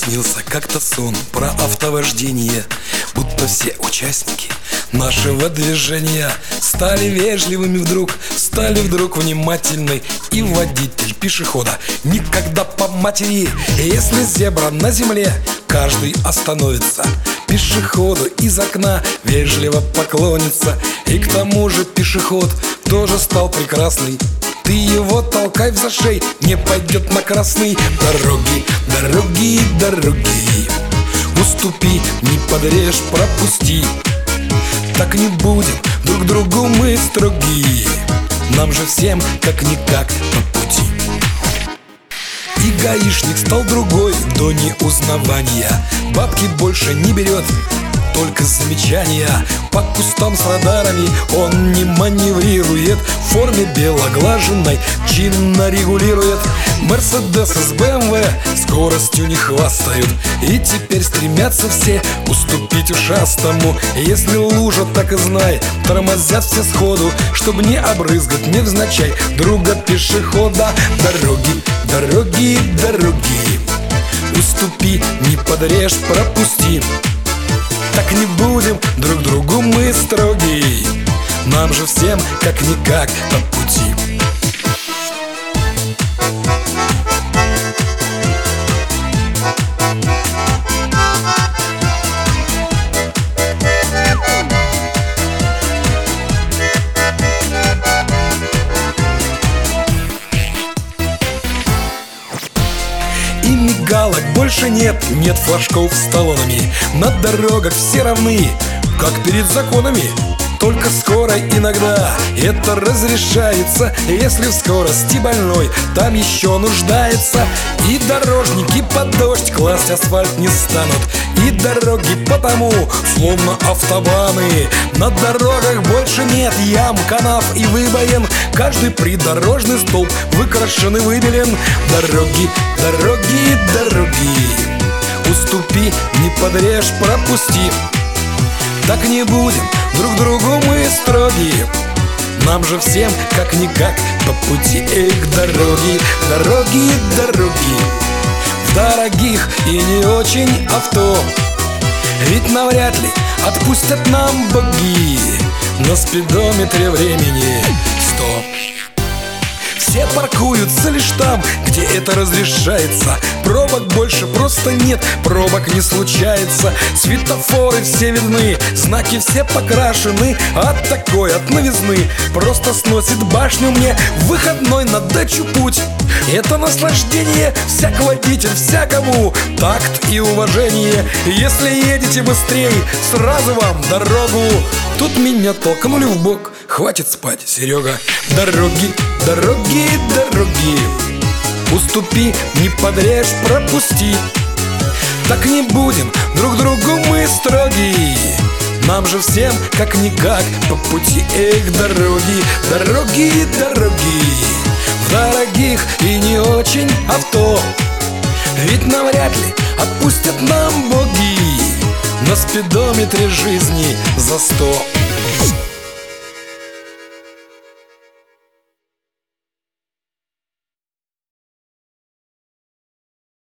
снился как-то сон про автовождение, будто все участники нашего движения стали вежливыми вдруг, стали вдруг внимательны. И водитель пешехода никогда по матери. Если зебра на земле, каждый остановится, пешеходу из окна вежливо поклонится. И к тому же пешеход тоже стал прекрасный. Ты его толкай в зашей, не пойдет на красный. Дороги, дороги, дороги, уступи, не подрежь, пропусти. Так не будем друг другу мы строги, нам же всем как-никак по пути. И гаишник стал другой до неузнавания, бабки больше не берет, только замечания. По кустам с радарами он не маневрирует, в форме белоглаженной чинно регулирует. Мерседесы с БМВ скоростью не хвастают, и теперь стремятся все уступить ушастому. Если лужа, так и знай, тормозят все сходу, чтобы не обрызгать невзначай друга пешехода. Дороги, дороги, дороги, уступи, не подрежь, пропусти. Так не будем друг другу мы строги, нам же всем как-никак по пути. И мигалок больше нет, нет флажков с талонами. На дорогах все равны, как перед законами. Только скорой иногда это разрешается, если в скорости больной там еще нуждается. И дорожники под дождь класть асфальт не станут, и дороги потому словно автобаны. На дорогах больше нет ям, канав и выбоин, каждый придорожный столб выкрашен и выбелен. Дороги, дороги, дороги, уступи, не подрежь, пропусти. Так не будем друг другу мы строги, нам же всем как-никак по пути. Эх, дороги, дороги, дороги, в дорогих и не очень авто, ведь навряд ли отпустят нам боги на спидометре времени 100. Все паркуются лишь там, где это разрешается. Пробок больше просто нет, пробок не случается. Светофоры все видны, знаки все покрашены. От такой, от новизны просто сносит башню мне в выходной на дачу путь. Это наслаждение, всяк водитель всякому такт и уважение. Если едете быстрей, сразу вам дорогу. Тут меня толкнули в бок, хватит спать, Серега. Дороги, дороги, дороги, уступи, не подрежь, пропусти. Так не будем друг другу мы строги, нам же всем как-никак по пути. Эх, дороги, дороги, дороги, в дорогих и не очень авто, ведь навряд ли отпустят нам боги на спидометре жизни за 100.